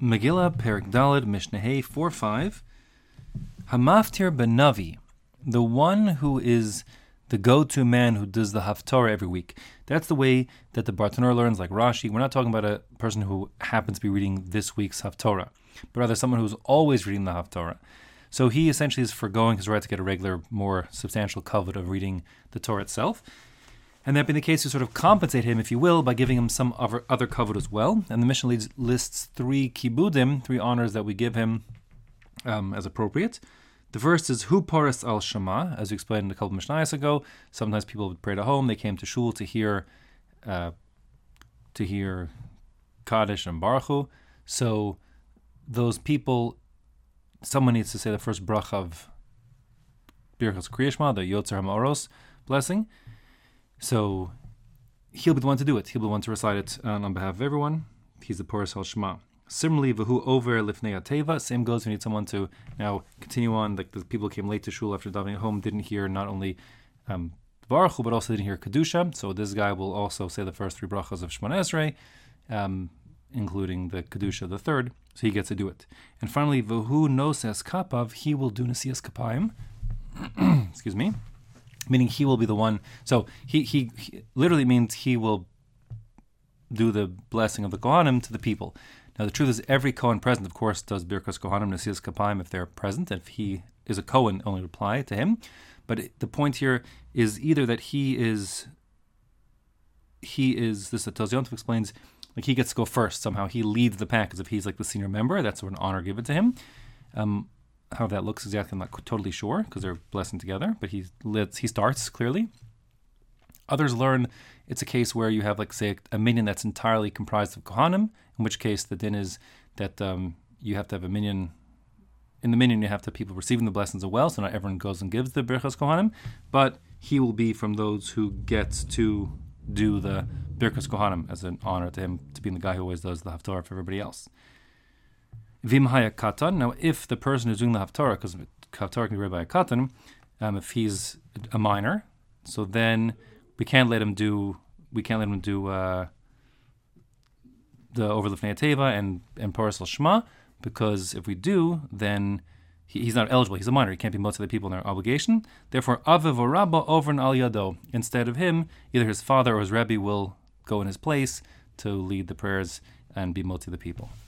Megillah, Perek Daled, Mishnah 4-5. Hamaftir benavi, the one who is the go-to man who does the Haftorah every week. That's the way that the Bartanur learns, like Rashi. We're not talking about a person who happens to be reading this week's Haftorah, but rather someone who's always reading the Haftorah. So he essentially is foregoing his right to get a regular, more substantial kavod of reading the Torah itself. And that being the case, you sort of compensate him, if you will, by giving him some other kavod as well. And the Mishnah lists 3 kibudim, 3 honors that we give him as appropriate. The first is Hu Paras al Shema, as we explained a couple of Mishnayos ago. Sometimes people would pray at home. They came to shul to hear Kaddish and Baruch Hu. So those people, someone needs to say the first bracha of Birchas Kriya Shema, the Yotzer HaMa'oros blessing. So he'll be the one to do it. He'll be the one to recite it on behalf of everyone. He's the Paras al Shema. Similarly, V'hu over lifnei ateva. Same goes. We need someone to now continue on. Like the people who came late to shul after davening at home didn't hear not only Baruch Hu, but also didn't hear Kedusha. So this guy will also say the first 3 brachas of Shemona Esrei, including the Kedusha, the third. So he gets to do it. And finally, V'hu noses kapav. He will do nesias kapayim. Excuse me. Meaning he will be the one. So he literally means he will do the blessing of the Kohanim to the people. Now, the truth is, every Kohen present, of course, does Birkas Kohanim, Nesias Kapayim, if they're present. If he is a Kohen, only reply to him. But the point here is either that he is, this Taz Yontif explains, like he gets to go first somehow. He leads the pack as if he's like the senior member. That's sort of an honor given to him. How that looks exactly, I'm not totally sure, because they're blessing together. But he starts, clearly. Others learn it's a case where you have, like, say, a minyan that's entirely comprised of Kohanim, in which case the din is that you have to have a minyan. In the minyan, you have to have people receiving the blessings as well, so not everyone goes and gives the Birchas Kohanim, but he will be from those who gets to do the Birchas Kohanim as an honor to him, to being the guy who always does the Haftorah for everybody else. Vim haya katan. Now, if the person who's doing the Haftorah, because Haftorah can be read by a katan, if he's a minor, so then we can't let him do the over lifnei ateva and Paras al Shema, because if we do, then he's not eligible. He's a minor. He can't be most of the people in their obligation. Therefore, aviv or rabba over an al yado. Instead of him, either his father or his rebbe will go in his place to lead the prayers and be most of the people.